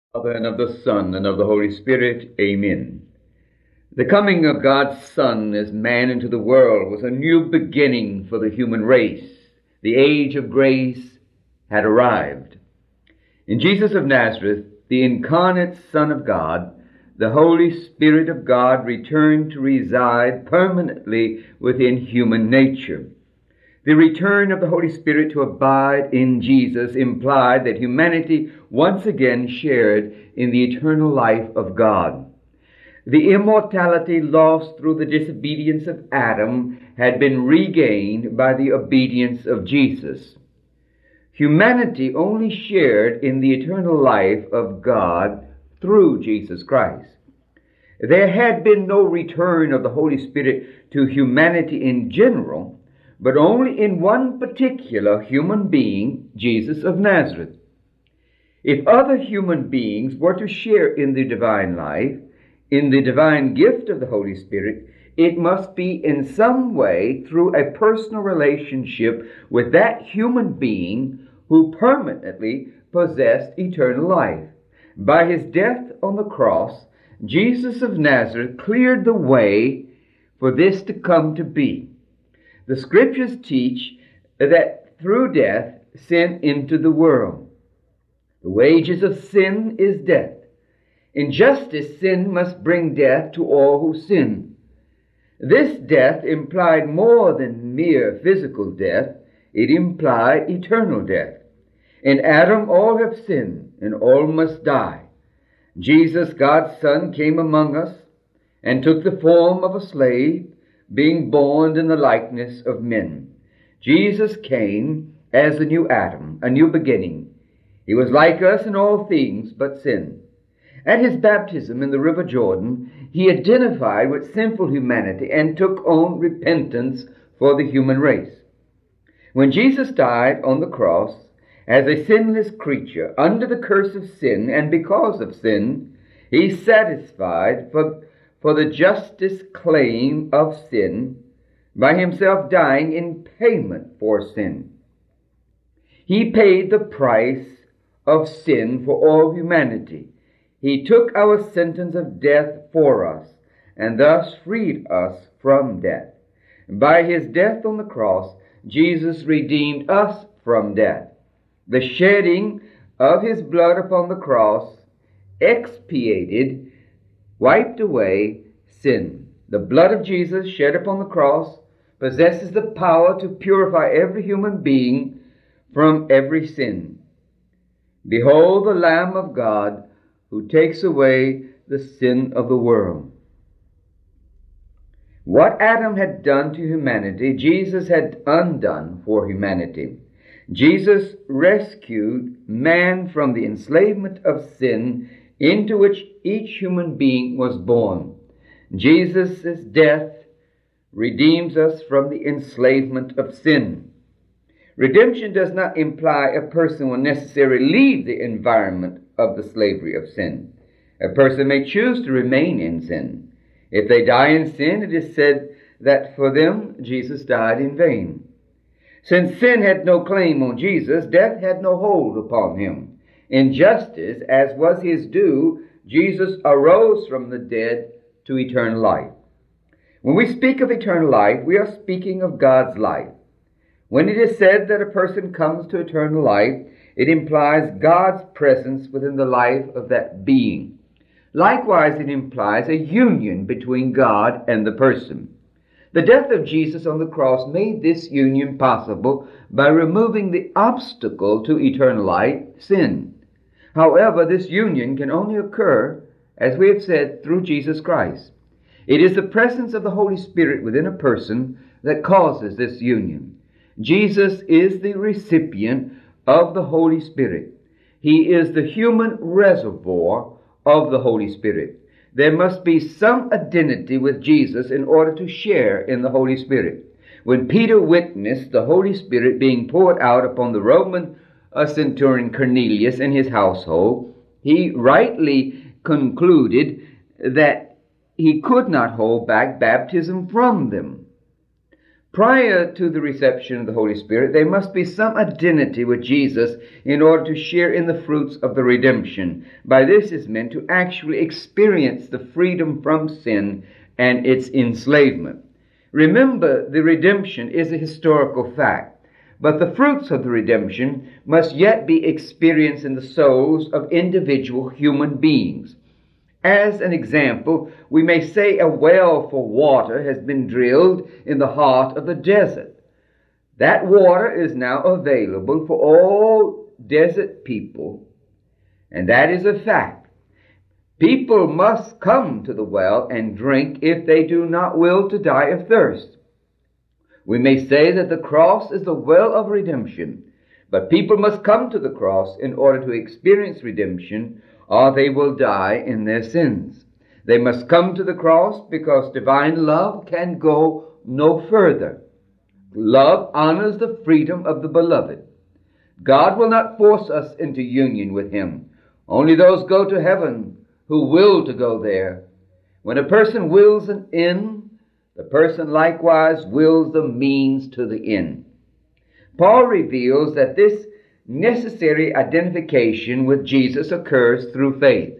Father, and of the Son, and of the Holy Spirit. Amen. The coming of God's Son as man into the world was a new beginning for the human race. The age of grace had arrived. In Jesus of Nazareth, the incarnate Son of God, the Holy Spirit of God returned to reside permanently within human nature. The return of the Holy Spirit to abide in Jesus implied that humanity once again shared in the eternal life of God. The immortality lost through the disobedience of Adam had been regained by the obedience of Jesus. Humanity only shared in the eternal life of God through Jesus Christ. There had been no return of the Holy Spirit to humanity in general, but only in one particular human being, Jesus of Nazareth. If other human beings were to share in the divine life, in the divine gift of the Holy Spirit, it must be in some way through a personal relationship with that human being who permanently possessed eternal life. By his death on the cross, Jesus of Nazareth cleared the way for this to come to be. The Scriptures teach that through death, sin entered the world. The wages of sin is death. In justice, sin must bring death to all who sin. This death implied more than mere physical death. It implied eternal death. In Adam, all have sinned, and all must die. Jesus, God's Son, came among us and took the form of a slave, being born in the likeness of men. Jesus came as a new Adam, a new beginning. He was like us in all things but sin. At his baptism in the River Jordan, he identified with sinful humanity and took on repentance for the human race. When Jesus died on the cross as a sinless creature under the curse of sin and because of sin, he satisfied for the justice claim of sin by himself dying in payment for sin. He paid the price of sin for all humanity. He took our sentence of death for us and thus freed us from death. By his death on the cross, Jesus redeemed us from death. The shedding of his blood upon the cross expiated, wiped away sin. The blood of Jesus shed upon the cross possesses the power to purify every human being from every sin. Behold the Lamb of God who takes away the sin of the world. What Adam had done to humanity, Jesus had undone for humanity. Jesus rescued man from the enslavement of sin into which each human being was born. Jesus' death redeems us from the enslavement of sin. Redemption does not imply a person will necessarily leave the environment of the slavery of sin. A person may choose to remain in sin. If they die in sin, it is said that for them Jesus died in vain. Since sin had no claim on Jesus, death had no hold upon him. In justice, as was his due, Jesus arose from the dead to eternal life. When we speak of eternal life, we are speaking of God's life. When it is said that a person comes to eternal life, it implies God's presence within the life of that being. Likewise, it implies a union between God and the person. The death of Jesus on the cross made this union possible by removing the obstacle to eternal life, sin. However, this union can only occur, as we have said, through Jesus Christ. It is the presence of the Holy Spirit within a person that causes this union. Jesus is the recipient of the Holy Spirit. He is the human reservoir of the Holy Spirit. There must be some identity with Jesus in order to share in the Holy Spirit. When Peter witnessed the Holy Spirit being poured out upon the Roman centurion Cornelius and his household, he rightly concluded that he could not hold back baptism from them. Prior to the reception of the Holy Spirit, there must be some identity with Jesus in order to share in the fruits of the redemption. By this is meant to actually experience the freedom from sin and its enslavement. Remember, the redemption is a historical fact, but the fruits of the redemption must yet be experienced in the souls of individual human beings. As an example, we may say a well for water has been drilled in the heart of the desert. That water is now available for all desert people, and that is a fact. People must come to the well and drink if they do not will to die of thirst. We may say that the cross is the well of redemption, but people must come to the cross in order to experience redemption, or they will die in their sins. They must come to the cross because divine love can go no further. Love honors the freedom of the beloved. God will not force us into union with Him. Only those go to heaven who will to go there. When a person wills an end, the person likewise wills the means to the end. Paul reveals that this necessary identification with Jesus occurs through faith.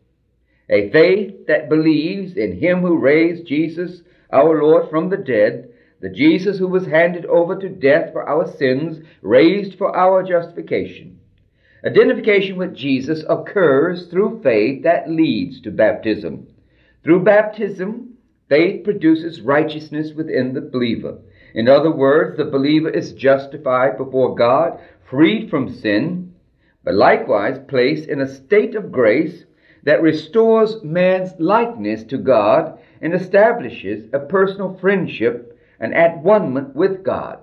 A faith that believes in Him who raised Jesus, our Lord, from the dead, the Jesus who was handed over to death for our sins, raised for our justification. Identification with Jesus occurs through faith that leads to baptism. Through baptism, faith produces righteousness within the believer. In other words, the believer is justified before God, freed from sin, but likewise placed in a state of grace that restores man's likeness to God and establishes a personal friendship and at-one-ment with God.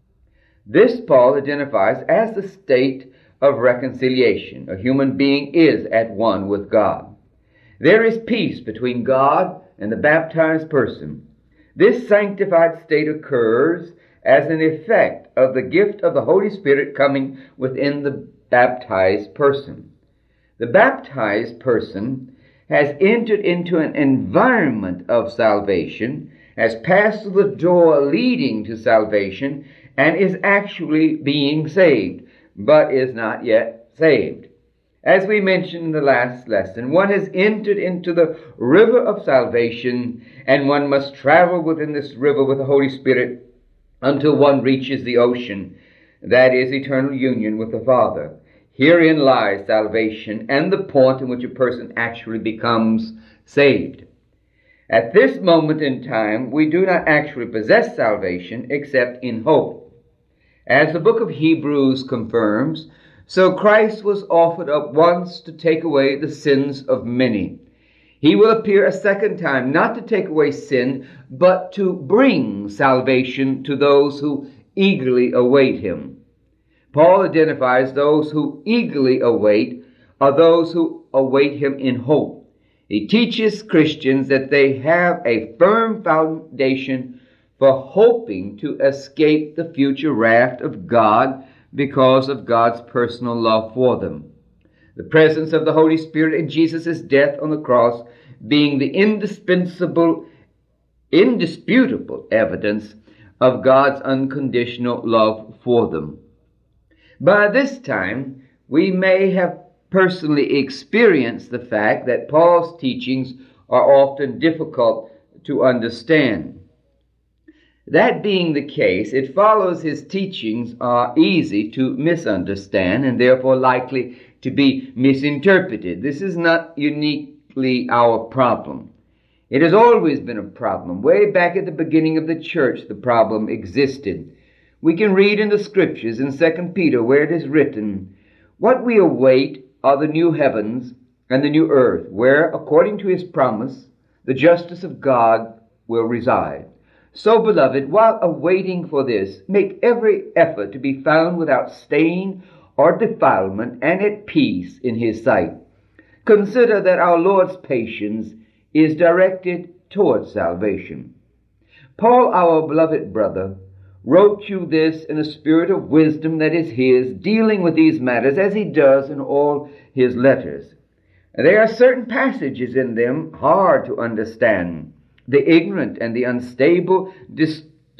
This Paul identifies as the state of reconciliation. A human being is at one with God. There is peace between God and the baptized person. This sanctified state occurs as an effect of the gift of the Holy Spirit coming within the baptized person. The baptized person has entered into an environment of salvation, has passed through the door leading to salvation, and is actually being saved, but is not yet saved. As we mentioned in the last lesson, one has entered into the river of salvation, and one must travel within this river with the Holy Spirit until one reaches the ocean, that is eternal union with the Father. Herein lies salvation and the point in which a person actually becomes saved. At this moment in time, we do not actually possess salvation except in hope. As the book of Hebrews confirms, so Christ was offered up once to take away the sins of many. He will appear a second time, not to take away sin, but to bring salvation to those who eagerly await Him. Paul identifies those who eagerly await are those who await Him in hope. He teaches Christians that they have a firm foundation for hoping to escape the future wrath of God because of God's personal love for them. The presence of the Holy Spirit in Jesus' death on the cross being the indisputable evidence of God's unconditional love for them. By this time, we may have personally experienced the fact that Paul's teachings are often difficult to understand. That being the case, it follows his teachings are easy to misunderstand and therefore likely to be misinterpreted. This is not uniquely our problem. It has always been a problem. Way back at the beginning of the church, the problem existed. We can read in the scriptures in 2 Peter where it is written, "What we await are the new heavens and the new earth, where, according to His promise, the justice of God will reside. So, beloved, while awaiting for this, make every effort to be found without stain or defilement and at peace in His sight. Consider that our Lord's patience is directed towards salvation." Paul, our beloved brother, wrote you this in a spirit of wisdom that is his, dealing with these matters as he does in all his letters. There are certain passages in them hard to understand. The ignorant and the unstable distort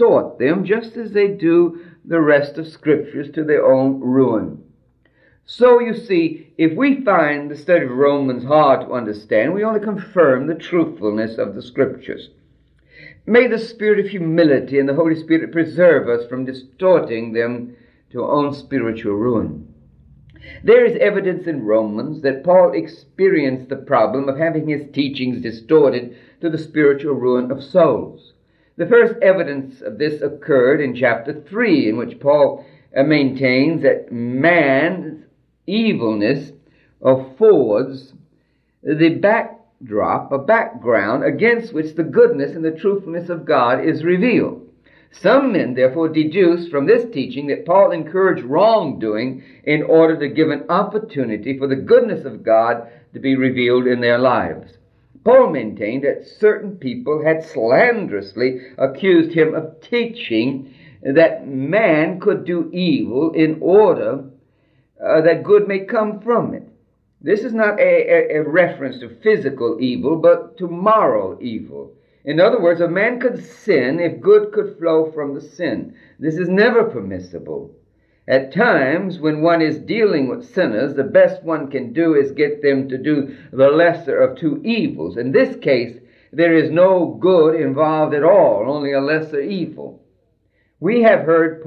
distort them just as they do the rest of Scriptures to their own ruin. So you see, if we find the study of Romans hard to understand, we only confirm the truthfulness of the Scriptures. May the spirit of humility and the Holy Spirit preserve us from distorting them to our own spiritual ruin. There is evidence in Romans that Paul experienced the problem of having his teachings distorted to the spiritual ruin of souls. The first evidence of this occurred in chapter 3, in which Paul maintains that man's evilness affords the backdrop, a background against which the goodness and the truthfulness of God is revealed. Some men, therefore, deduce from this teaching that Paul encouraged wrongdoing in order to give an opportunity for the goodness of God to be revealed in their lives. Paul maintained that certain people had slanderously accused him of teaching that man could do evil in order that good may come from it. This is not a reference to physical evil, but to moral evil. In other words, a man could sin if good could flow from the sin. This is never permissible. At times, when one is dealing with sinners, the best one can do is get them to do the lesser of two evils. In this case, there is no good involved at all, only a lesser evil. We have heard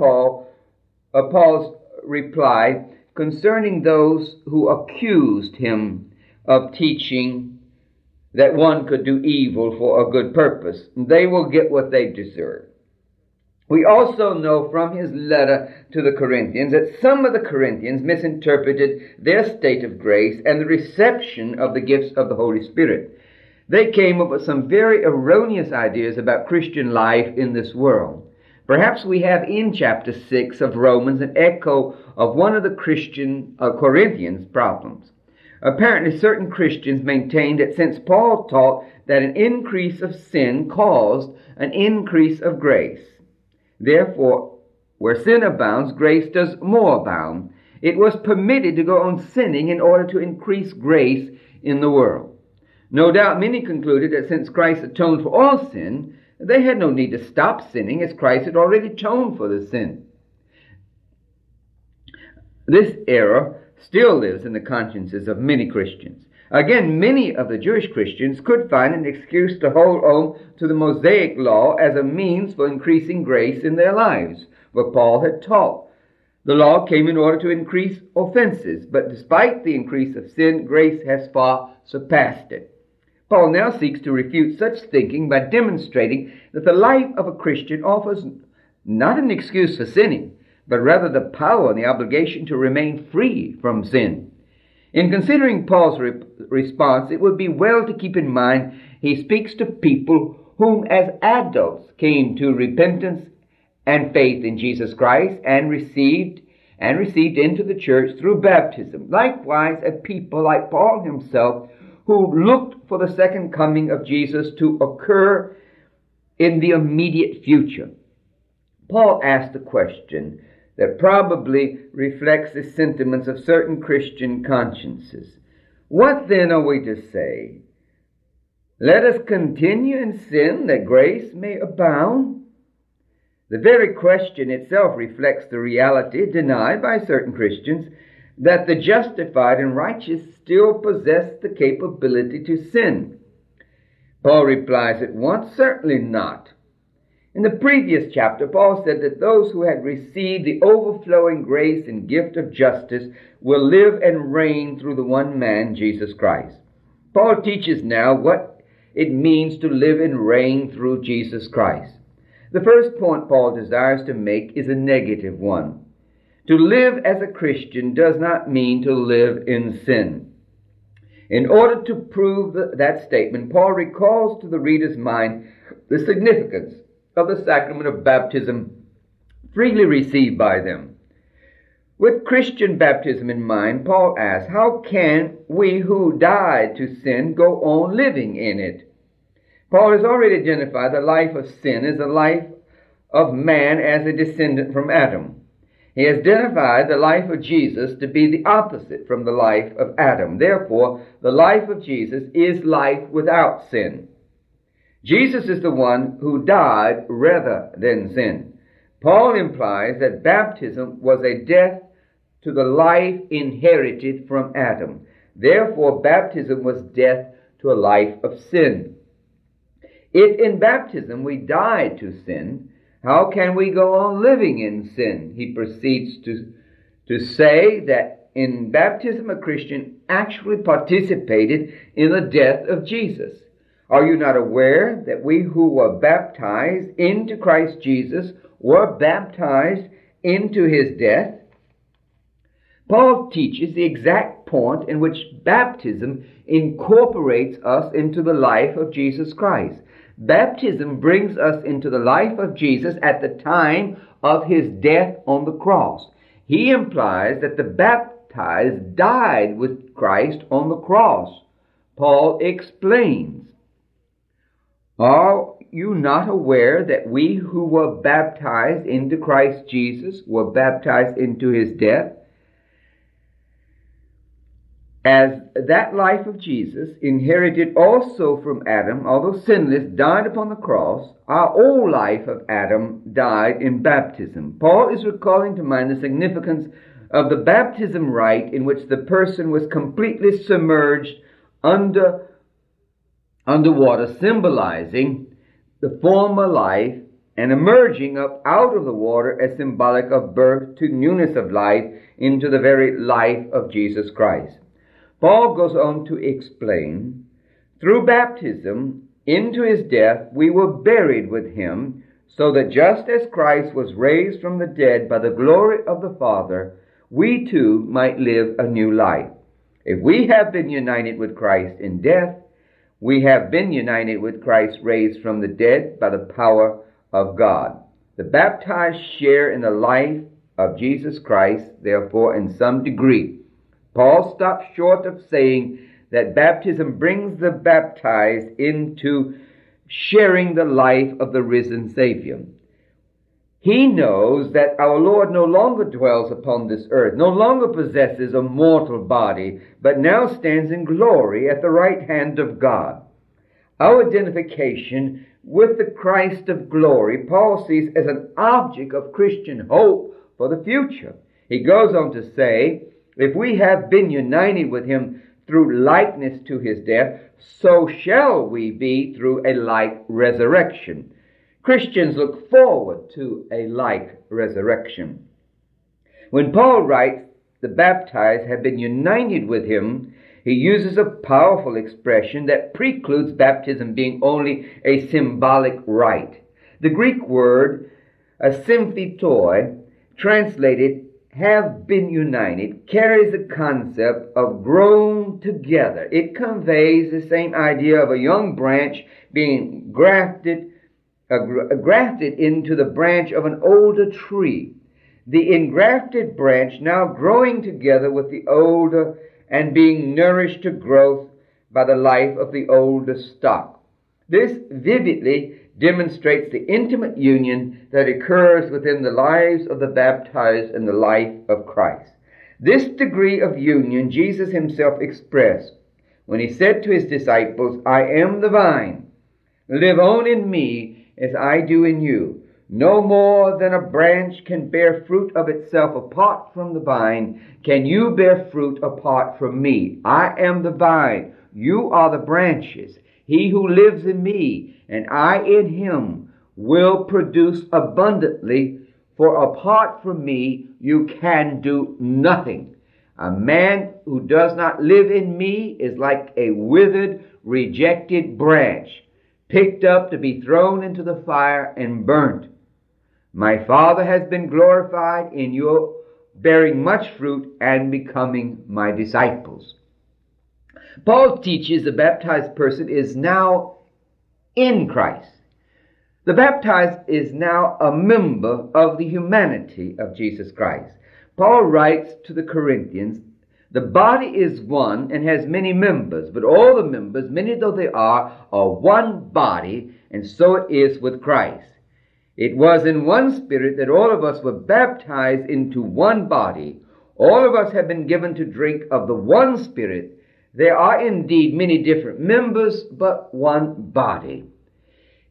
Paul's reply concerning those who accused him of teaching that one could do evil for a good purpose. They will get what they deserve. We also know from his letter to the Corinthians that some of the Corinthians misinterpreted their state of grace and the reception of the gifts of the Holy Spirit. They came up with some very erroneous ideas about Christian life in this world. Perhaps we have in chapter 6 of Romans an echo of one of the Corinthians' problems. Apparently, certain Christians maintained that since Paul taught that an increase of sin caused an increase of grace, therefore, where sin abounds, grace does more abound. It was permitted to go on sinning in order to increase grace in the world. No doubt many concluded that since Christ atoned for all sin, they had no need to stop sinning, as Christ had already atoned for the sin. This error still lives in the consciences of many Christians. Again, many of the Jewish Christians could find an excuse to hold on to the Mosaic law as a means for increasing grace in their lives, for Paul had taught. The law came in order to increase offenses, but despite the increase of sin, grace has far surpassed it. Paul now seeks to refute such thinking by demonstrating that the life of a Christian offers not an excuse for sinning, but rather the power and the obligation to remain free from sin. In considering Paul's response, it would be well to keep in mind he speaks to people whom as adults came to repentance and faith in Jesus Christ and received into the church through baptism. Likewise, a people like Paul himself who looked for the second coming of Jesus to occur in the immediate future. Paul asked a question that probably reflects the sentiments of certain Christian consciences. What then are we to say? Let us continue in sin that grace may abound? The very question itself reflects the reality denied by certain Christians that the justified and righteous still possess the capability to sin. Paul replies at once, certainly not. In the previous chapter, Paul said that those who had received the overflowing grace and gift of justice will live and reign through the one man, Jesus Christ. Paul teaches now what it means to live and reign through Jesus Christ. The first point Paul desires to make is a negative one. To live as a Christian does not mean to live in sin. In order to prove that statement, Paul recalls to the reader's mind the significance of the sacrament of baptism freely received by them. With Christian baptism in mind, Paul asks, how can we who died to sin go on living in it? Paul has already identified the life of sin as the life of man as a descendant from Adam. He has identified the life of Jesus to be the opposite from the life of Adam. Therefore, the life of Jesus is life without sin. Jesus is the one who died rather than sin. Paul implies that baptism was a death to the life inherited from Adam. Therefore, baptism was death to a life of sin. If in baptism we die to sin, how can we go on living in sin? He proceeds to say that in baptism a Christian actually participated in the death of Jesus. Are you not aware that we who were baptized into Christ Jesus were baptized into his death? Paul teaches the exact point in which baptism incorporates us into the life of Jesus Christ. Baptism brings us into the life of Jesus at the time of his death on the cross. He implies that the baptized died with Christ on the cross. Paul explains, are you not aware that we who were baptized into Christ Jesus were baptized into his death? As that life of Jesus, inherited also from Adam, although sinless, died upon the cross, our old life of Adam died in baptism. Paul is recalling to mind the significance of the baptism rite in which the person was completely submerged underwater, symbolizing the former life, and emerging up out of the water as symbolic of birth to newness of life into the very life of Jesus Christ. Paul goes on to explain, through baptism into his death we were buried with him, so that just as Christ was raised from the dead by the glory of the Father, we too might live a new life. If we have been united with Christ in death, we have been united with Christ raised from the dead by the power of God. The baptized share in the life of Jesus Christ, therefore, in some degree. Paul stops short of saying that baptism brings the baptized into sharing the life of the risen Savior. He knows that our Lord no longer dwells upon this earth, no longer possesses a mortal body, but now stands in glory at the right hand of God. Our identification with the Christ of glory, Paul sees as an object of Christian hope for the future. He goes on to say, if we have been united with him through likeness to his death, so shall we be through a like resurrection. Christians look forward to a like resurrection. When Paul writes, the baptized have been united with him, he uses a powerful expression that precludes baptism being only a symbolic rite. The Greek word, asymphitoi, translated have been united, carries the concept of grown together. It conveys the same idea of a young branch being grafted into the branch of an older tree. The engrafted branch now growing together with the older and being nourished to growth by the life of the older stock. This vividly demonstrates the intimate union that occurs within the lives of the baptized and the life of Christ. This degree of union Jesus himself expressed when he said to his disciples, I am the vine. Live on in me as I do in you. No more than a branch can bear fruit of itself apart from the vine, can you bear fruit apart from me. I am the vine. You are the branches. He who lives in me and I in him will produce abundantly, for apart from me you can do nothing. A man who does not live in me is like a withered, rejected branch, picked up to be thrown into the fire and burnt. My Father has been glorified in your bearing much fruit and becoming my disciples. Paul teaches the baptized person is now in Christ. The baptized is now a member of the humanity of Jesus Christ. Paul writes to the Corinthians, the body is one and has many members, but all the members, many though they are one body, and so it is with Christ. It was in one Spirit that all of us were baptized into one body. All of us have been given to drink of the one Spirit. There are indeed many different members, but one body.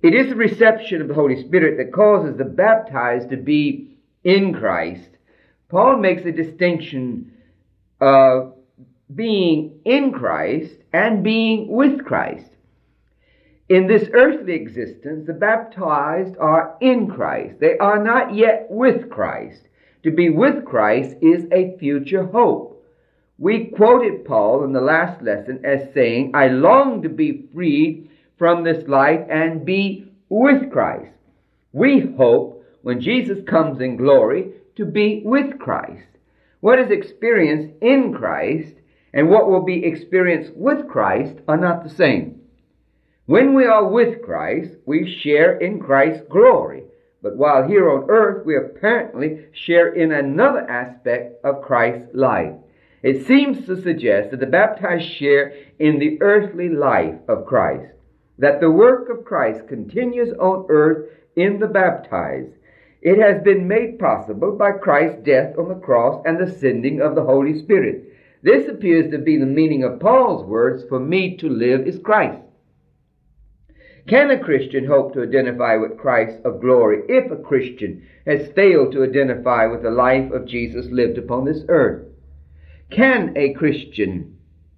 It is the reception of the Holy Spirit that causes the baptized to be in Christ. Paul makes a distinction of being in Christ and being with Christ. In this earthly existence, the baptized are in Christ. They are not yet with Christ. To be with Christ is a future hope. We quoted Paul in the last lesson as saying, I long to be freed from this life and be with Christ. We hope when Jesus comes in glory to be with Christ. What is experienced in Christ and what will be experienced with Christ are not the same. When we are with Christ, we share in Christ's glory. But while here on earth, we apparently share in another aspect of Christ's life. It seems to suggest that the baptized share in the earthly life of Christ, that the work of Christ continues on earth in the baptized. It has been made possible by Christ's death on the cross and the sending of the Holy Spirit. This appears to be the meaning of Paul's words, for me to live is Christ. Can a Christian hope to identify with Christ of glory if a Christian has failed to identify with the life of Jesus lived upon this earth? Can a Christian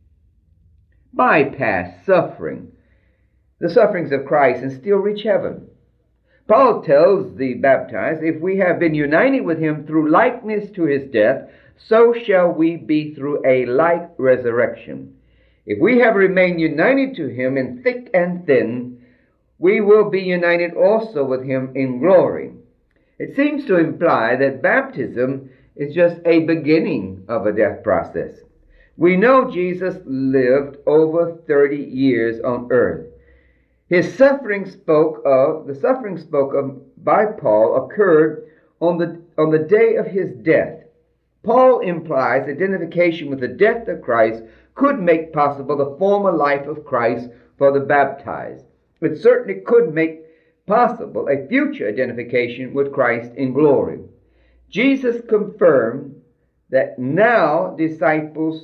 bypass suffering, the sufferings of Christ, and still reach heaven? Paul tells the baptized, if we have been united with him through likeness to his death, so shall we be through a like resurrection. If we have remained united to him in thick and thin, we will be united also with him in glory. It seems to imply that baptism is just a beginning of a death process. We know Jesus lived over 30 years on earth. The suffering spoke of by Paul occurred on the day of his death. Paul implies identification with the death of Christ could make possible the former life of Christ for the baptized. It certainly could make possible a future identification with Christ in glory. Jesus confirmed that no disciple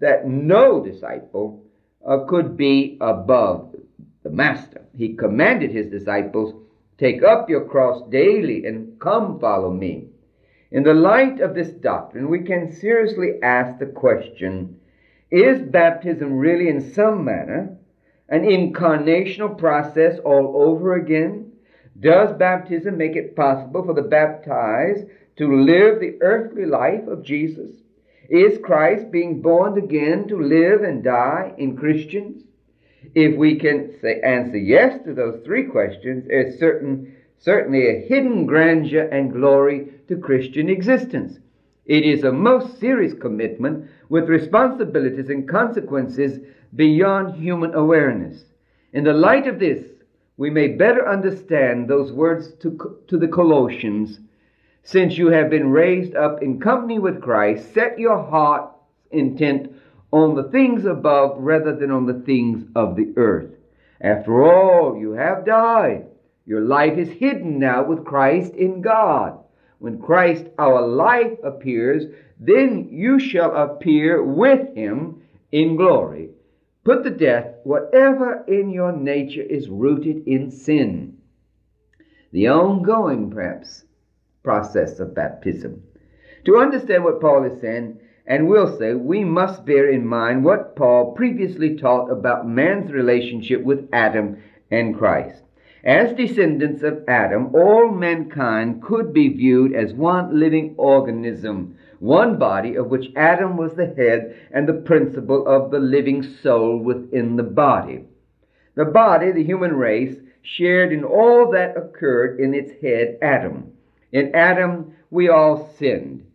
could be above the Master. He commanded his disciples, take up your cross daily and come follow me. In the light of this doctrine, we can seriously ask the question, is baptism really in some manner an incarnational process all over again? Does baptism make it possible for the baptized to live the earthly life of Jesus? Is Christ being born again to live and die in Christians? If we can answer yes to those three questions, there's certainly a hidden grandeur and glory to Christian existence. It is a most serious commitment with responsibilities and consequences beyond human awareness. In the light of this, we may better understand those words to the Colossians. Since you have been raised up in company with Christ, set your heart intent on the things above rather than on the things of the earth. After all, you have died. Your life is hidden now with Christ in God. When Christ our life appears, then you shall appear with him in glory. Put to death whatever in your nature is rooted in sin. The ongoing, perhaps, process of baptism. To understand what Paul is saying, and will say, we must bear in mind what Paul previously taught about man's relationship with Adam and Christ. As descendants of Adam, all mankind could be viewed as one living organism, one body of which Adam was the head and the principle of the living soul within the body. The body, the human race, shared in all that occurred in its head, Adam. In Adam, we all sinned.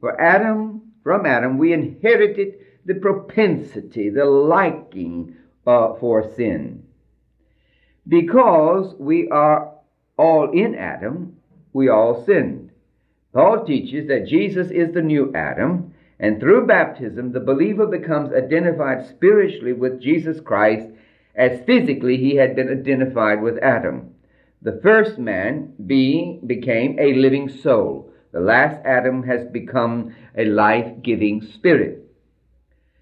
From Adam, we inherited the propensity, the liking for sin. Because we are all in Adam, we all sinned. Paul teaches that Jesus is the new Adam, and through baptism, the believer becomes identified spiritually with Jesus Christ as physically he had been identified with Adam. The first man became a living soul. The last Adam has become a life-giving spirit.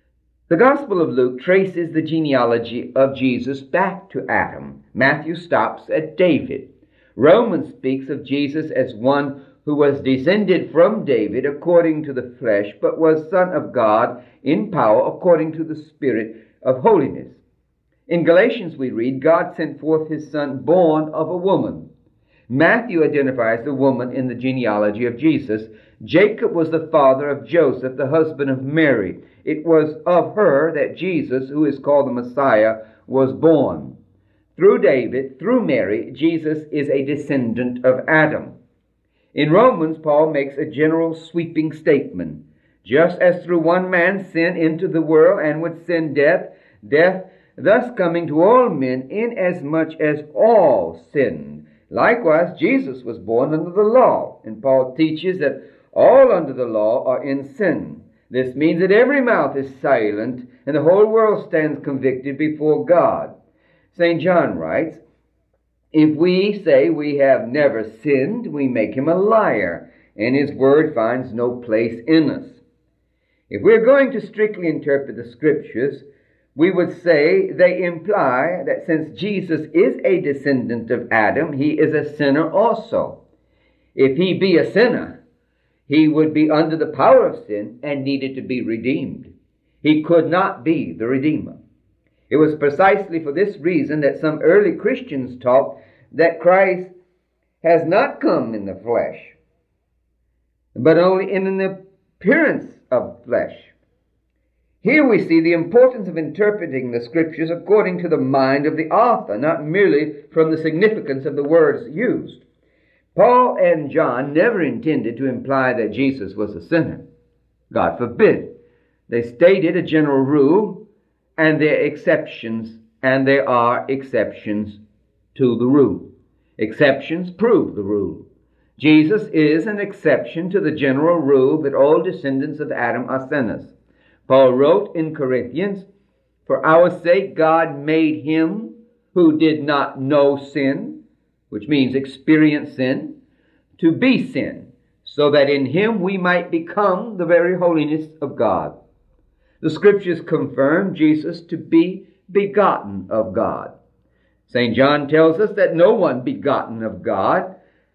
The Gospel of Luke traces the genealogy of Jesus back to Adam. Matthew stops at David. Romans speaks of Jesus as one who was descended from David according to the flesh, but was Son of God in power according to the Spirit of holiness. In Galatians we read, God sent forth his Son born of a woman. Matthew identifies the woman in the genealogy of Jesus. Jacob was the father of Joseph, the husband of Mary. It was of her that Jesus, who is called the Messiah, was born. Through David, through Mary, Jesus is a descendant of Adam. In Romans, Paul makes a general sweeping statement. Just as through one man sin entered the world, and with sin death thus coming to all men, inasmuch as all sinned. Likewise, Jesus was born under the law, and Paul teaches that all under the law are in sin. This means that every mouth is silent, and the whole world stands convicted before God. St. John writes, if we say we have never sinned, we make him a liar, and his word finds no place in us. If we're going to strictly interpret the Scriptures, we would say they imply that since Jesus is a descendant of Adam, he is a sinner also. If he be a sinner, he would be under the power of sin and needed to be redeemed. He could not be the Redeemer. It was precisely for this reason that some early Christians taught that Christ has not come in the flesh, but only in an appearance of flesh. Here we see the importance of interpreting the Scriptures according to the mind of the author, not merely from the significance of the words used. Paul and John never intended to imply that Jesus was a sinner. God forbid. They stated a general rule, and there are exceptions to the rule. Exceptions prove the rule. Jesus is an exception to the general rule that all descendants of Adam are sinners. Paul wrote in Corinthians, for our sake God made him who did not know sin, which means experience sin, to be sin, so that in him we might become the very holiness of God. The Scriptures confirm Jesus to be begotten of God. St. John tells us that no one begotten of God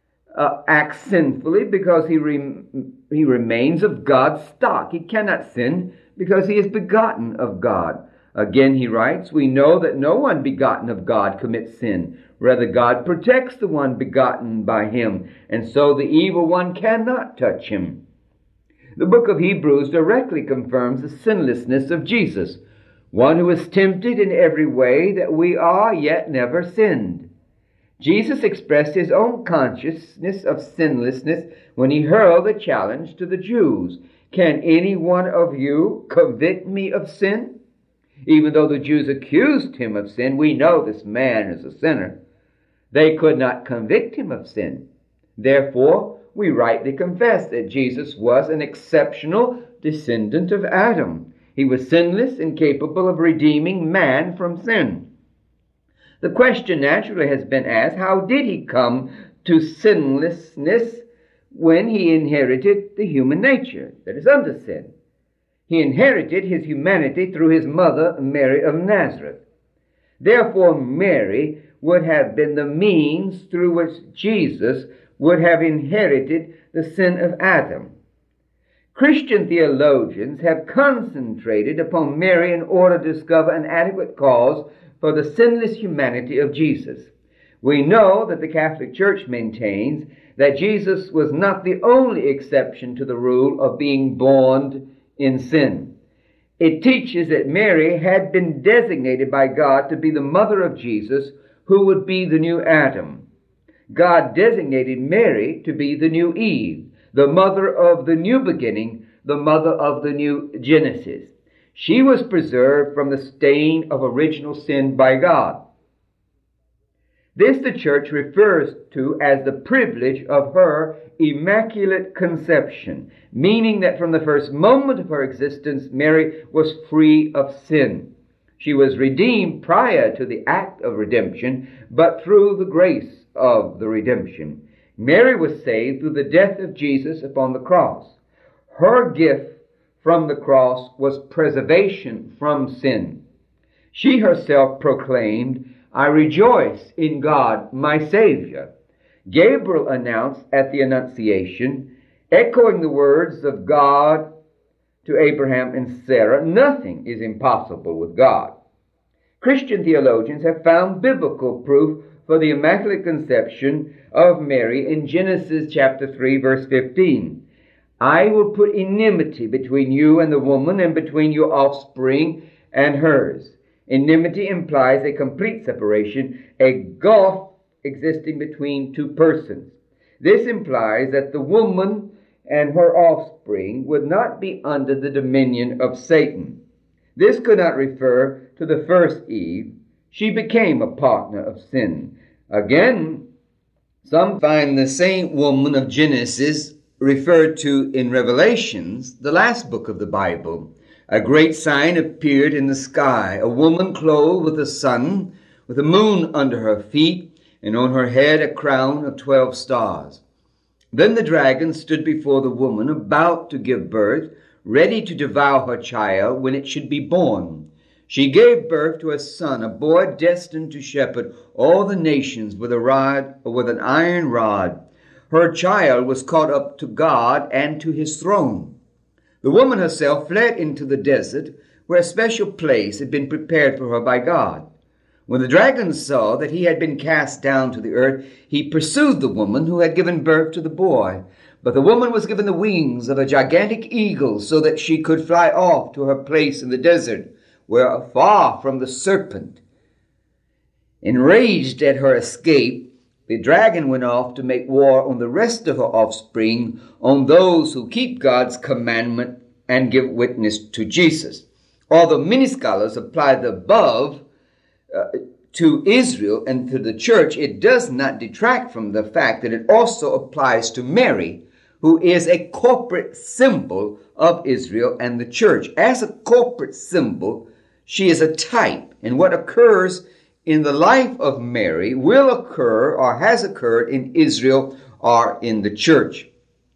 acts sinfully because he remains of God's stock. He cannot sin because he is begotten of God. Again, he writes, we know that no one begotten of God commits sin. Rather, God protects the one begotten by him, and so the evil one cannot touch him. The book of Hebrews directly confirms the sinlessness of Jesus, one who is tempted in every way that we are, yet never sinned. Jesus expressed his own consciousness of sinlessness when he hurled the challenge to the Jews. Can any one of you convict me of sin? Even though the Jews accused him of sin, we know this man is a sinner. They could not convict him of sin. Therefore, we rightly confess that Jesus was an exceptional descendant of Adam. He was sinless and capable of redeeming man from sin. The question naturally has been asked, how did he come to sinlessness when he inherited the human nature that is under sin? He inherited his humanity through his mother, Mary of Nazareth. Therefore, Mary would have been the means through which Jesus would have inherited the sin of Adam. Christian theologians have concentrated upon Mary in order to discover an adequate cause for the sinless humanity of Jesus. We know that the Catholic Church maintains that Jesus was not the only exception to the rule of being born in sin. It teaches that Mary had been designated by God to be the mother of Jesus, who would be the new Adam. God designated Mary to be the new Eve, the mother of the new beginning, the mother of the new Genesis. She was preserved from the stain of original sin by God. This the Church refers to as the privilege of her immaculate conception, meaning that from the first moment of her existence, Mary was free of sin. She was redeemed prior to the act of redemption, but through the grace of the redemption. Mary was saved through the death of Jesus upon the cross. Her gift from the cross was preservation from sin. She herself proclaimed, "I rejoice in God, my Savior." Gabriel announced at the Annunciation, echoing the words of God to Abraham and Sarah, "Nothing is impossible with God." Christian theologians have found biblical proof for the Immaculate Conception of Mary in Genesis chapter 3, verse 15. "I will put enmity between you and the woman, and between your offspring and hers." Enmity implies a complete separation, a gulf existing between two persons. This implies that the woman and her offspring would not be under the dominion of Satan. This could not refer to the first Eve. She became a partner of sin. Again, some find the same woman of Genesis referred to in Revelations, the last book of the Bible. A great sign appeared in the sky, a woman clothed with the sun, with the moon under her feet, and on her head a crown of 12 stars. Then the dragon stood before the woman, about to give birth, ready to devour her child when it should be born. She gave birth to a son, a boy destined to shepherd all the nations with an iron rod. Her child was caught up to God and to his throne. The woman herself fled into the desert, where a special place had been prepared for her by God. When the dragon saw that he had been cast down to the earth, he pursued the woman who had given birth to the boy. But the woman was given the wings of a gigantic eagle, so that she could fly off to her place in the desert, where far from the serpent. Enraged at her escape, the dragon went off to make war on the rest of her offspring, on those who keep God's commandment and give witness to Jesus. Although many scholars apply the above to Israel and to the church, it does not detract from the fact that it also applies to Mary, who is a corporate symbol of Israel and the church. As a corporate symbol, she is a type, and what occurs in the life of Mary will occur or has occurred in Israel or in the church.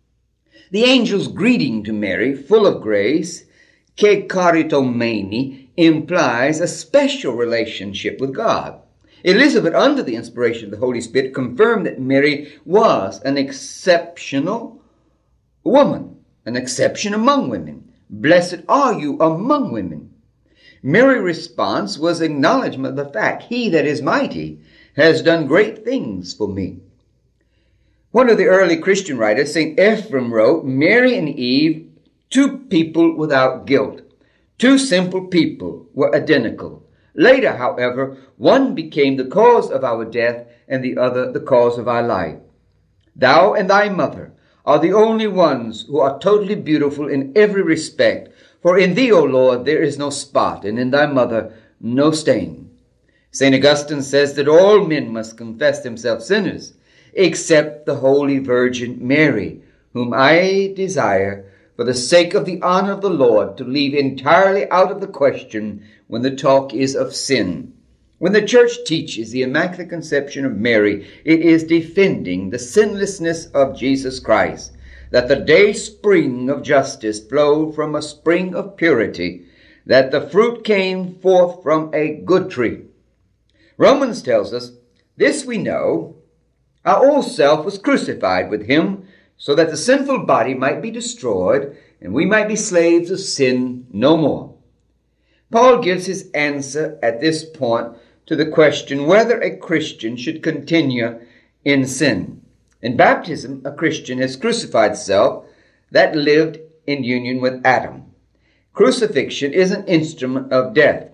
The angel's greeting to Mary, full of grace, ke charitomene, implies a special relationship with God. Elizabeth, under the inspiration of the Holy Spirit, confirmed that Mary was an exceptional woman, an exception among women. Blessed are you among women. Mary's response was acknowledgment of the fact, "He that is mighty has done great things for me." One of the early Christian writers, St. Ephrem, wrote, "Mary and Eve, two people without guilt. Two simple people were identical. Later, however, one became the cause of our death and the other the cause of our life. Thou and thy mother are the only ones who are totally beautiful in every respect. For in thee, O Lord, there is no spot, and in thy mother no stain." St. Augustine says that all men must confess themselves sinners, except the Holy Virgin Mary, whom I desire, for the sake of the honor of the Lord, to leave entirely out of the question when the talk is of sin. When the Church teaches the Immaculate Conception of Mary, it is defending the sinlessness of Jesus Christ, that the day spring of justice flowed from a spring of purity, that the fruit came forth from a good tree. Romans tells us, "This we know, our old self was crucified with him, so that the sinful body might be destroyed, and we might be slaves of sin no more." Paul gives his answer at this point to the question whether a Christian should continue in sin. In baptism, a Christian has crucified self that lived in union with Adam. Crucifixion is an instrument of death.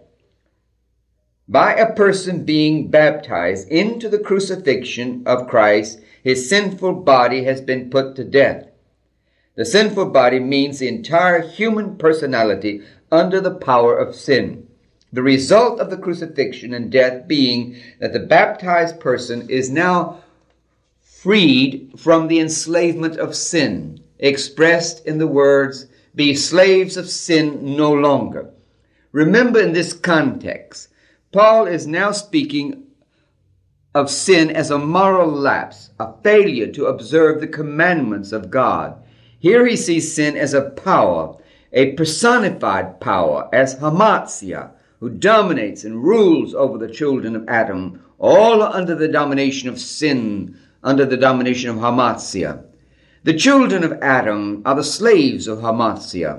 By a person being baptized into the crucifixion of Christ, his sinful body has been put to death. The sinful body means the entire human personality under the power of sin. The result of the crucifixion and death being that the baptized person is now freed from the enslavement of sin, expressed in the words, "Be slaves of sin no longer." Remember, in this context, Paul is now speaking of sin as a moral lapse, a failure to observe the commandments of God. Here he sees sin as a power, a personified power as Hamartia, who dominates and rules over the children of Adam, all under the domination of sin, under the domination of Hamartia. The children of Adam are the slaves of Hamartia.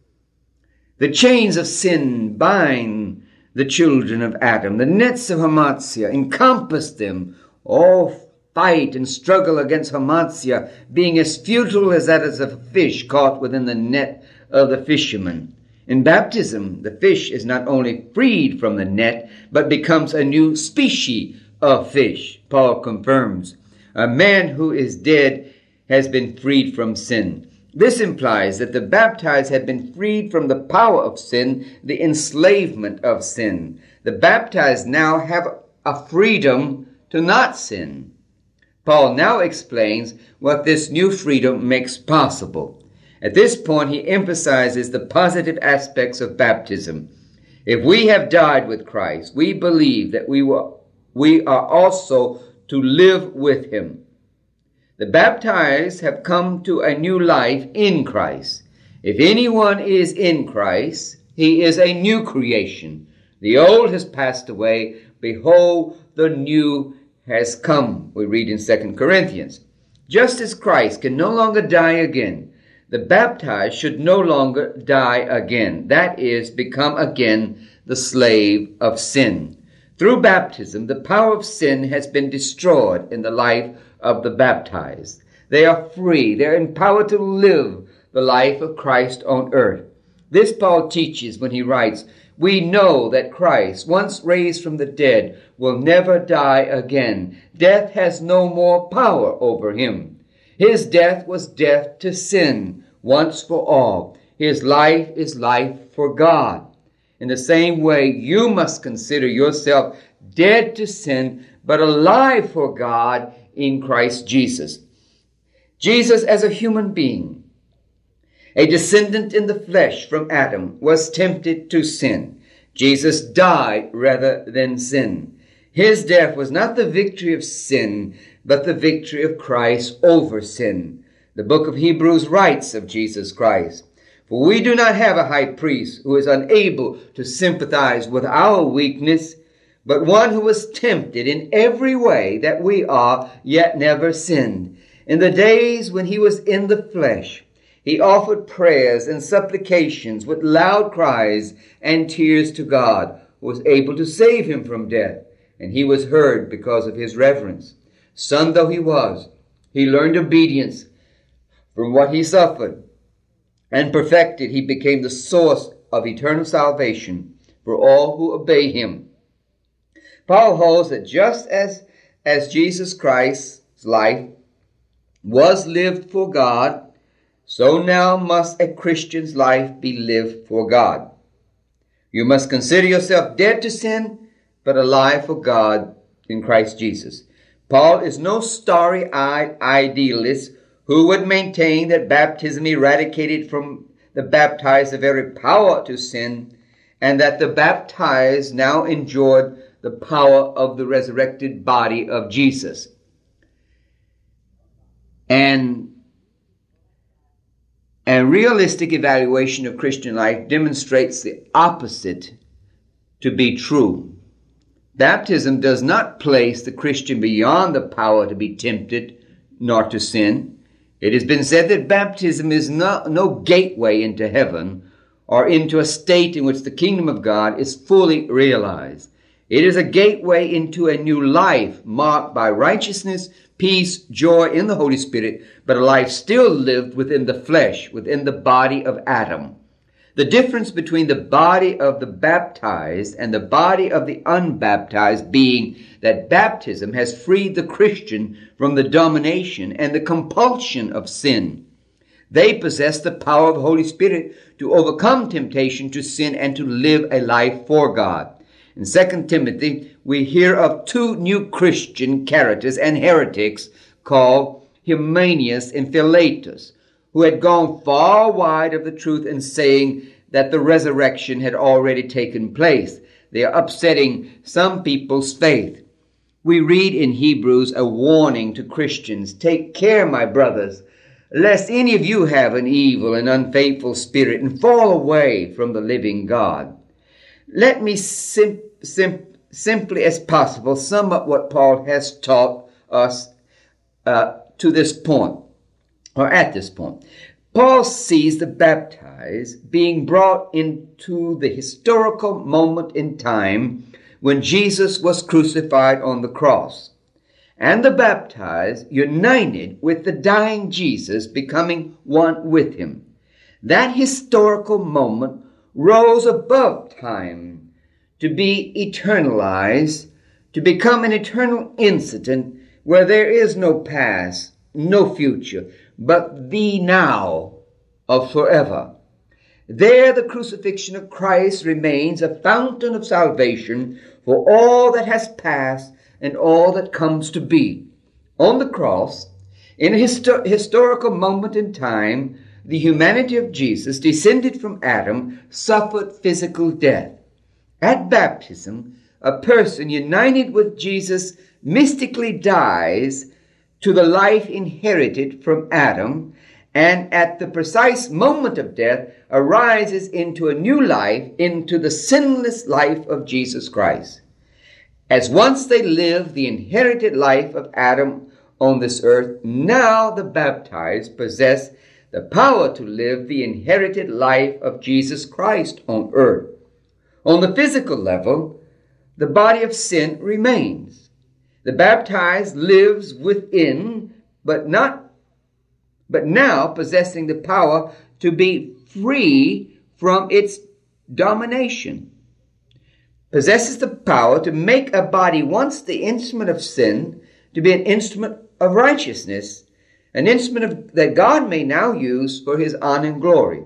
The chains of sin bind the children of Adam. The nets of Hamartia encompass them. All fight and struggle against Hamartia, being as futile as that of a fish caught within the net of the fisherman. In baptism, the fish is not only freed from the net, but becomes a new species of fish. Paul confirms, a man who is dead has been freed from sin. This implies that the baptized have been freed from the power of sin, the enslavement of sin. The baptized now have a freedom to not sin. Paul now explains what this new freedom makes possible. At this point, he emphasizes the positive aspects of baptism. If we have died with Christ, we believe that we are also to live with him. The baptized have come to a new life in Christ. If anyone is in Christ, he is a new creation. The old has passed away. Behold, the new has come. We read in 2 Corinthians. Just as Christ can no longer die again, the baptized should no longer die again. That is, become again the slave of sin. Through baptism, the power of sin has been destroyed in the life of the baptized. They are free. They're empowered to live the life of Christ on earth. This Paul teaches when he writes, we know that Christ, once raised from the dead, will never die again. Death has no more power over him. His death was death to sin once for all. His life is life for God. In the same way, you must consider yourself dead to sin, but alive for God in Christ Jesus. Jesus, as a human being, a descendant in the flesh from Adam, was tempted to sin. Jesus died rather than sin. His death was not the victory of sin, but the victory of Christ over sin. The book of Hebrews writes of Jesus Christ, for we do not have a high priest who is unable to sympathize with our weakness, but one who was tempted in every way that we are, yet never sinned. In the days when he was in the flesh, he offered prayers and supplications with loud cries and tears to God, who was able to save him from death, and he was heard because of his reverence. Son though he was, he learned obedience from what he suffered, and perfected, he became the source of eternal salvation for all who obey him. Paul holds that just as Jesus Christ's life was lived for God, so now must a Christian's life be lived for God. You must consider yourself dead to sin, but alive for God in Christ Jesus. Paul is no starry-eyed idealist who would maintain that baptism eradicated from the baptized the very power to sin, and that the baptized now enjoyed the power of the resurrected body of Jesus. And a realistic evaluation of Christian life demonstrates the opposite to be true. Baptism does not place the Christian beyond the power to be tempted nor to sin. It has been said that baptism is no gateway into heaven or into a state in which the kingdom of God is fully realized. It is a gateway into a new life marked by righteousness, peace, joy in the Holy Spirit, but a life still lived within the flesh, within the body of Adam. The difference between the body of the baptized and the body of the unbaptized being that baptism has freed the Christian from the domination and the compulsion of sin. They possess the power of the Holy Spirit to overcome temptation to sin and to live a life for God. In 2 Timothy, we hear of two new Christian characters and heretics called Hymenaeus and Philetus, who had gone far wide of the truth in saying that the resurrection had already taken place. They are upsetting some people's faith. We read in Hebrews a warning to Christians, "Take care, my brothers, lest any of you have an evil and unfaithful spirit and fall away from the living God. Let me simply as possible sum up what Paul has taught us to this point, or at this point. Paul sees the baptized being brought into the historical moment in time when Jesus was crucified on the cross, and the baptized united with the dying Jesus, becoming one with him. That historical moment rose above time to be eternalized, to become an eternal incident where there is no past, no future, but the now of forever. There the crucifixion of Christ remains a fountain of salvation for all that has passed and all that comes to be. On the cross, in a historical moment in time, the humanity of Jesus, descended from Adam, suffered physical death. At baptism, a person united with Jesus mystically dies to the life inherited from Adam, and at the precise moment of death arises into a new life, into the sinless life of Jesus Christ. As once they lived the inherited life of Adam on this earth, now the baptized possess the power to live the inherited life of Jesus Christ on earth. On the physical level, the body of sin remains. The baptized lives within, but now possessing the power to be free from its domination. Possesses the power to make a body once the instrument of sin to be an instrument of righteousness, an instrument that God may now use for his honor and glory.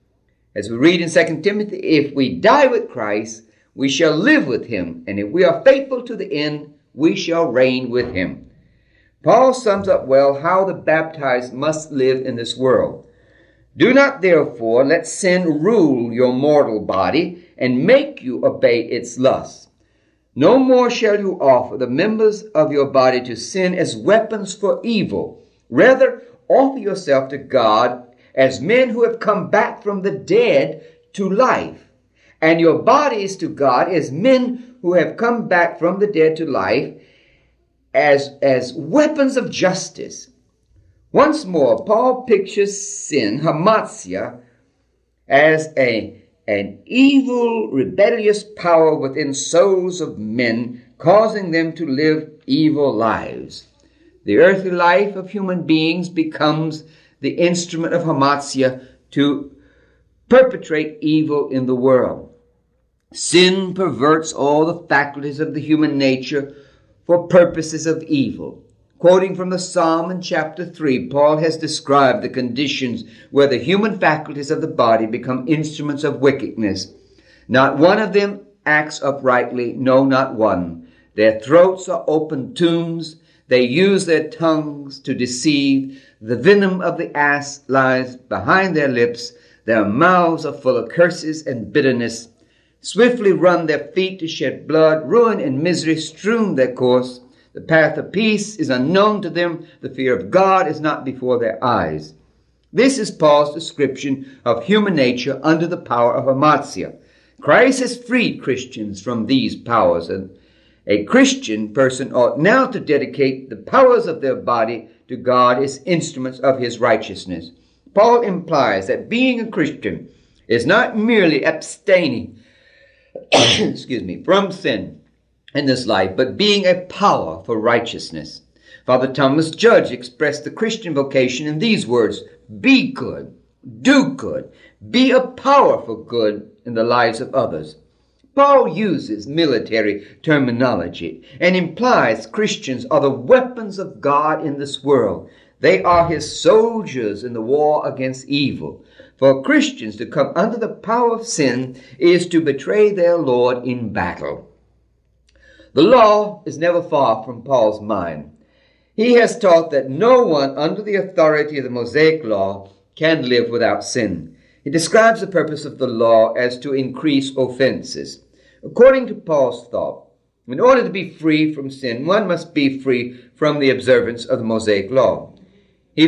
As we read in 2 Timothy, if we die with Christ, we shall live with him, and if we are faithful to the end, we shall reign with him. Paul sums up well how the baptized must live in this world. Do not therefore let sin rule your mortal body and make you obey its lusts. No more shall you offer the members of your body to sin as weapons for evil. Rather, offer yourself to God as men who have come back from the dead to life, and your bodies to God as men who have come back from the dead to life, as weapons of justice. Once more, Paul pictures sin, hamartia, as an evil, rebellious power within souls of men, causing them to live evil lives. The earthly life of human beings becomes the instrument of hamartia to perpetrate evil in the world. Sin perverts all the faculties of the human nature for purposes of evil. Quoting from the Psalm in chapter 3, Paul has described the conditions where the human faculties of the body become instruments of wickedness. Not one of them acts uprightly, no, not one. Their throats are open tombs. They use their tongues to deceive. The venom of the ass lies behind their lips. Their mouths are full of curses and bitterness. Swiftly run their feet to shed blood. Ruin and misery strewn their course. The path of peace is unknown to them. The fear of God is not before their eyes. This is Paul's description of human nature under the power of hamartia. Christ has freed Christians from these powers, and a Christian person ought now to dedicate the powers of their body to God as instruments of his righteousness. Paul implies that being a Christian is not merely abstaining from sin in this life, but being a power for righteousness. Father Thomas Judge expressed the Christian vocation in these words: be good, do good, be a power for good in the lives of others. Paul uses military terminology and implies Christians are the weapons of God in this world. They are his soldiers in the war against evil. For Christians to come under the power of sin is to betray their Lord in battle. The law is never far from Paul's mind. He has taught that no one under the authority of the Mosaic law can live without sin. He describes the purpose of the law as to increase offenses. According to Paul's thought, in order to be free from sin, one must be free from the observance of the Mosaic law. He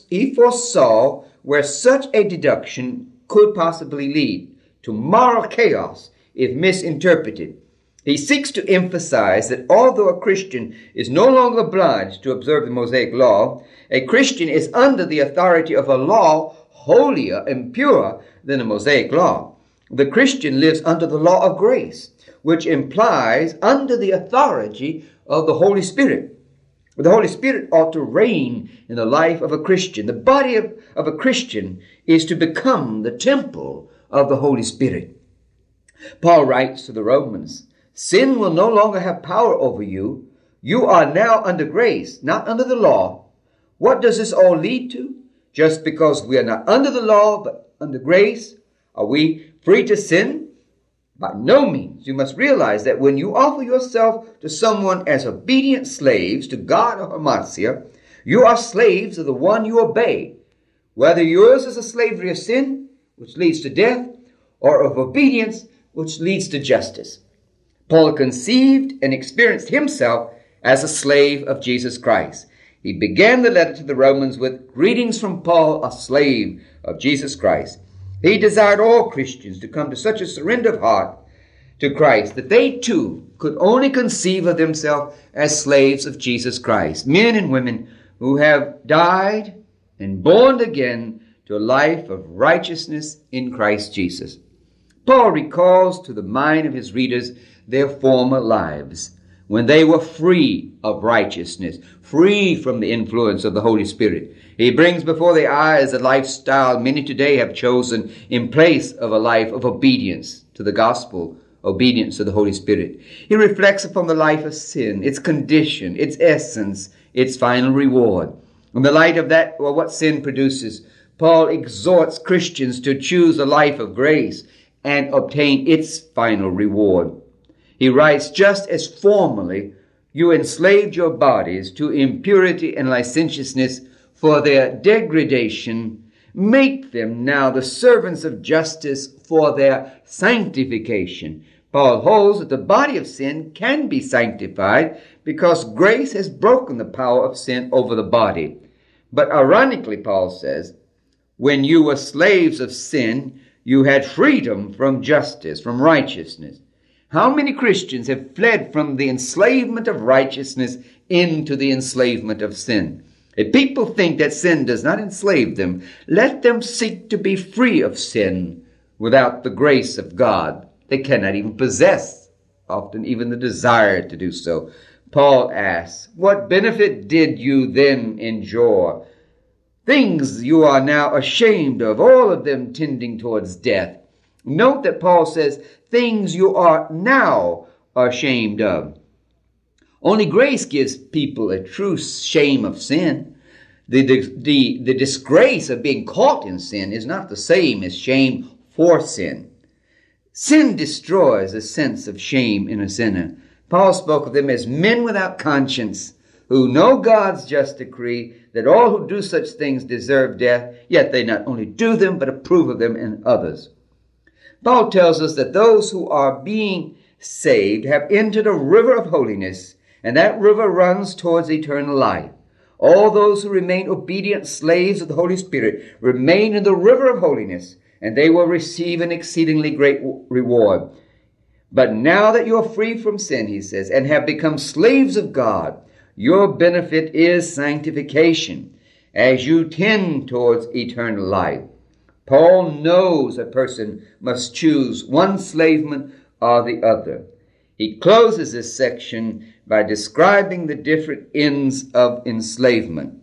foresaw where such a deduction could possibly lead to moral chaos if misinterpreted. He seeks to emphasize that although a Christian is no longer obliged to observe the Mosaic law, a Christian is under the authority of a law holier and purer than the Mosaic law. The Christian lives under the law of grace, which implies under the authority of the Holy Spirit. The Holy Spirit ought to reign in the life of a Christian. The body of a Christian is to become the temple of the Holy Spirit. Paul writes to the Romans, sin will no longer have power over you. You are now under grace, not under the law. What does this all lead to? Just because we are not under the law, but under grace, are we free to sin? By no means. You must realize that when you offer yourself to someone as obedient slaves to God or Hamartia, you are slaves of the one you obey, whether yours is a slavery of sin, which leads to death, or of obedience, which leads to justice. Paul conceived and experienced himself as a slave of Jesus Christ. He began the letter to the Romans with greetings from Paul, a slave of Jesus Christ. He desired all Christians to come to such a surrender of heart to Christ that they too could only conceive of themselves as slaves of Jesus Christ, men and women who have died and born again to a life of righteousness in Christ Jesus. Paul recalls to the mind of his readers their former lives when they were free of righteousness, free from the influence of the Holy Spirit. He brings before their eyes a lifestyle many today have chosen in place of a life of obedience to the gospel, obedience to the Holy Spirit. He reflects upon the life of sin, its condition, its essence, its final reward. In the light of that, or what sin produces, Paul exhorts Christians to choose a life of grace and obtain its final reward. He writes, just as formerly you enslaved your bodies to impurity and licentiousness for their degradation, make them now the servants of justice for their sanctification. Paul holds that the body of sin can be sanctified because grace has broken the power of sin over the body. But ironically, Paul says, when you were slaves of sin, you had freedom from justice, from righteousness. How many Christians have fled from the enslavement of righteousness into the enslavement of sin? If people think that sin does not enslave them, let them seek to be free of sin without the grace of God. They cannot even possess, often even the desire to do so. Paul asks, what benefit did you then enjoy? Things you are now ashamed of, all of them tending towards death. Note that Paul says, things you are now ashamed of. Only grace gives people a true shame of sin. The disgrace of being caught in sin is not the same as shame for sin. Sin destroys a sense of shame in a sinner. Paul spoke of them as men without conscience, who know God's just decree that all who do such things deserve death, yet they not only do them, but approve of them in others. Paul tells us that those who are being saved have entered a river of holiness, and that river runs towards eternal life. All those who remain obedient slaves of the Holy Spirit remain in the river of holiness, and they will receive an exceedingly great reward. But now that you are free from sin, he says, and have become slaves of God, your benefit is sanctification as you tend towards eternal life. Paul knows a person must choose one enslavement or the other. He closes this section by describing the different ends of enslavement.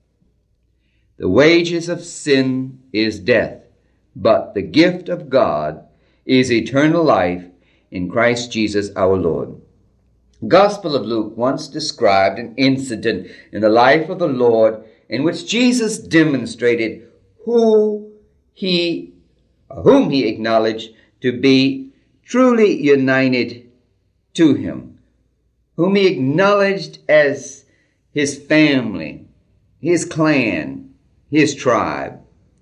The wages of sin is death, but the gift of God is eternal life in Christ Jesus our Lord. Gospel of Luke once described an incident in the life of the Lord in which Jesus demonstrated whom he acknowledged to be truly united to him, whom he acknowledged as his family, his clan, his tribe.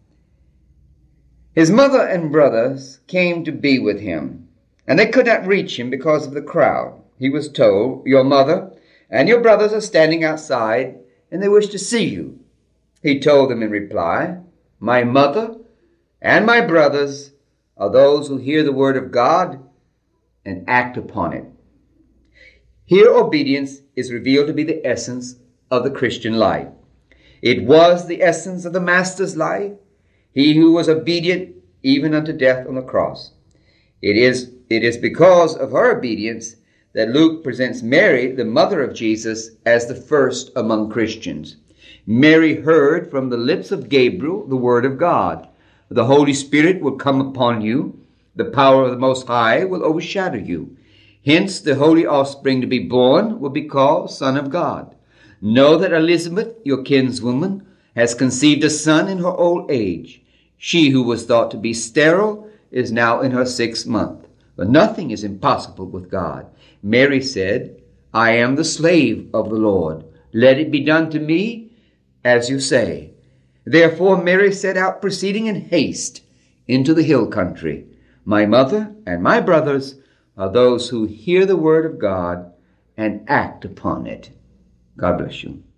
His mother and brothers came to be with him, and they could not reach him because of the crowd. He was told, your mother and your brothers are standing outside, and they wish to see you. He told them in reply, "My mother and my brothers are those who hear the word of God and act upon it." Here obedience is revealed to be the essence of the Christian life. It was the essence of the Master's life, he who was obedient even unto death on the cross. It is because of her obedience that Luke presents Mary, the mother of Jesus, as the first among Christians. Mary heard from the lips of Gabriel the word of God. The Holy Spirit will come upon you. The power of the Most High will overshadow you. Hence, the holy offspring to be born will be called Son of God. Know that Elizabeth, your kinswoman, has conceived a son in her old age. She who was thought to be sterile is now in her 6th month. But nothing is impossible with God. Mary said, "I am the slave of the Lord. Let it be done to me as you say." Therefore Mary set out, proceeding in haste into the hill country. My mother and my brothers are those who hear the word of God and act upon it. God bless you.